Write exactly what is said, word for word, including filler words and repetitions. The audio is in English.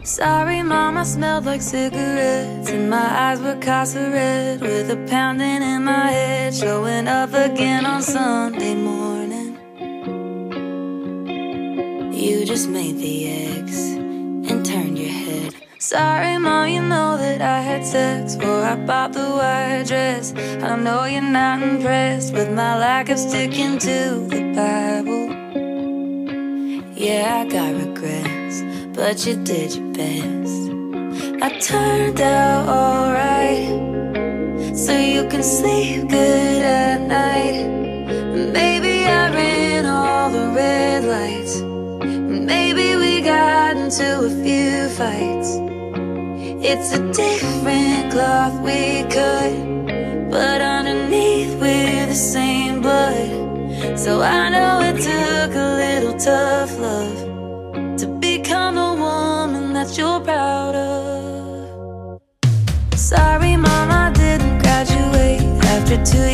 Sorry, mom, I smelled like cigarettes, and my eyes were Casa red, with a pounding in my head, showing up again on Sunday morning. You just made the eggs and turned your head. Sorry, mom, you know that I had sex before I bought the white dress. I know you're not impressed with my lack of sticking to the Bible. Yeah, I got regrets, but you did your best. I turned out alright, so you can sleep good at night. Maybe I ran all the red lights, maybe we got into a few fights. It's a different cloth we cut, but underneath we're the same blood. So I know it took a little tough love to become the woman that you're proud of. Sorry, mom, I didn't graduate after two